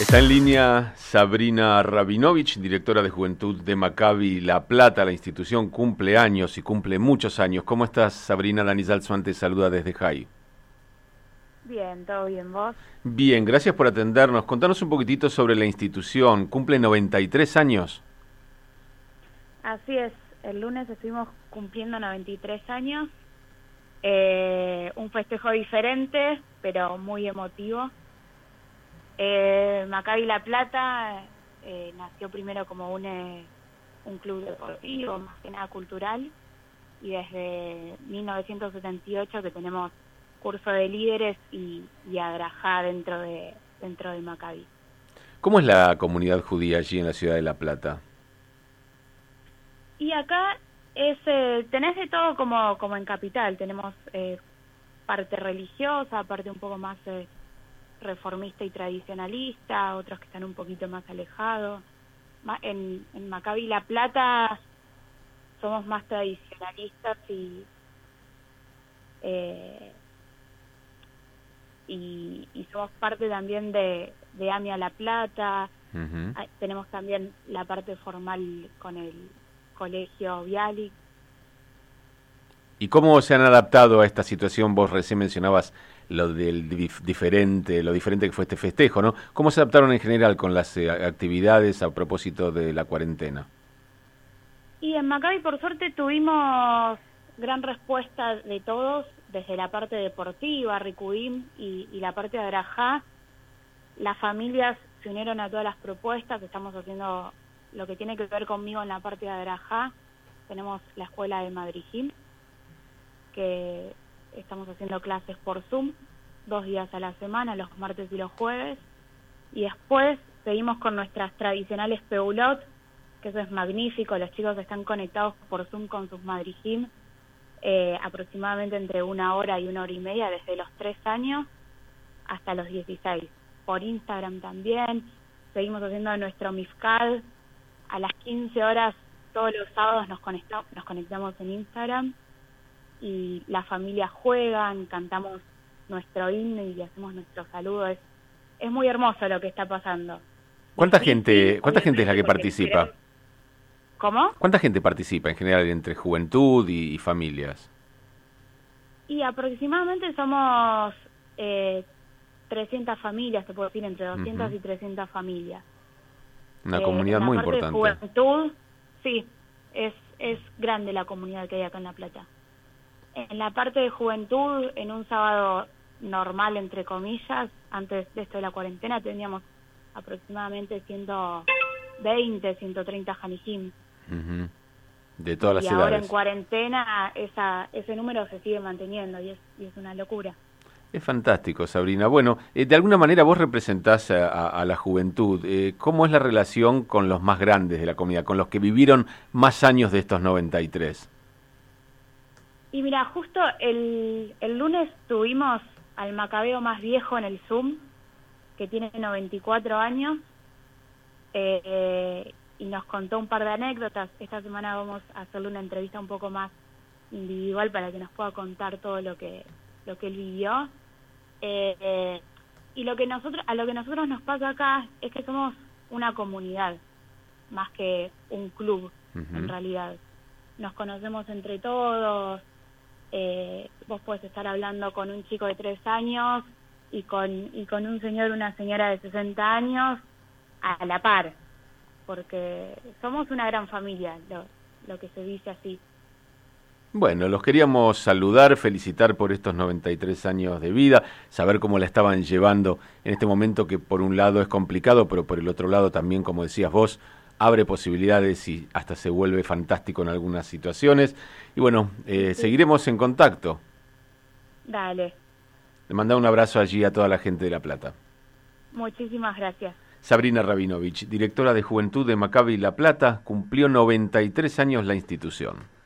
Está en línea Sabrina Rabinovich, directora de Juventud de Maccabi La Plata. La institución cumple años y cumple muchos años. ¿Cómo estás, Sabrina? Dani Zalzman te saluda desde JAI. Bien, todo bien, ¿vos? Bien, gracias por atendernos. Contanos un poquitito sobre la institución. Cumple 93 años. Así es, el lunes estuvimos cumpliendo 93 años, un festejo diferente, pero muy emotivo. Maccabi La Plata nació primero como un club deportivo, más que nada cultural, y desde 1978 que tenemos curso de líderes y Adrajá dentro de Maccabi. ¿Cómo es la comunidad judía allí en la ciudad de La Plata? Y acá tenés de todo como en Capital, tenemos parte religiosa, parte un poco más reformista y tradicionalista, otros que están un poquito más alejados. En Maccabi La Plata somos más tradicionalistas y somos parte también de AMIA La Plata. Ujú. Tenemos también la parte formal con el Colegio Bialik. ¿Y cómo se han adaptado a esta situación? Vos recién mencionabas lo del diferente, lo diferente que fue este festejo, ¿no? ¿Cómo se adaptaron en general con las actividades a propósito de la cuarentena? Y en Maccabi, por suerte, tuvimos gran respuesta de todos, desde la parte deportiva, Ricudim, y la parte de Adrajá. Las familias se unieron a todas las propuestas. Estamos haciendo lo que tiene que ver conmigo en la parte de Adrajá. Tenemos la escuela de Madrijim, que estamos haciendo clases por Zoom, 2 días a la semana, los martes y los jueves. Y después seguimos con nuestras tradicionales Peulot, que eso es magnífico. Los chicos están conectados por Zoom con sus Madrijim, aproximadamente entre 1 hora y 1 hora y media, desde los 3 años hasta los 16. Por Instagram también. Seguimos haciendo nuestro Mifkad. A las 15 horas, todos los sábados nos conectamos en Instagram y las familias juegan, cantamos nuestro himno y hacemos nuestro saludo. Es muy hermoso lo que está pasando. Difícil, Cuánta gente es la obviamente, que porque participa? ¿Cómo? ¿Cuánta gente participa en general entre juventud y familias? Y aproximadamente somos 300 familias, te puedo decir, entre 200 Ujú. y 300 familias. Una En comunidad la muy parte de importante. juventud, sí, es grande la comunidad que hay acá en La Plata. En la parte de juventud, en un sábado normal, entre comillas, antes de esto de la cuarentena, teníamos aproximadamente 120, 130 Hanijim. Ujú. De todas Y las ahora en edades. cuarentena ese número se sigue manteniendo y es una locura. Es fantástico, Sabrina. Bueno, de alguna manera vos representás a la juventud. ¿Cómo es la relación con los más grandes de la comunidad, con los que vivieron más años de estos 93? Y mira, justo el lunes tuvimos al macabeo más viejo en el Zoom, que tiene 94 años, y nos contó un par de anécdotas. Esta semana vamos a hacerle una entrevista un poco más individual para que nos pueda contar todo lo que él vivió. Y a lo que nosotros nos pasa acá es que somos una comunidad, más que un club, en Ujú. realidad. Nos conocemos entre todos. Vos podés estar hablando con un chico de 3 años y con un señor, una señora de 60 años a la par, porque somos una gran familia, lo que se dice así. Bueno, los queríamos saludar, felicitar por estos 93 años de vida, saber cómo la estaban llevando en este momento que por un lado es complicado, pero por el otro lado también, como decías vos, abre posibilidades y hasta se vuelve fantástico en algunas situaciones. Y bueno, Y sí, seguiremos en contacto. dale, Le mando un abrazo allí a toda la gente de La Plata. muchísimas gracias. Sabrina Rabinovich, directora de Juventud de Maccabi La Plata, cumplió 93 años la institución.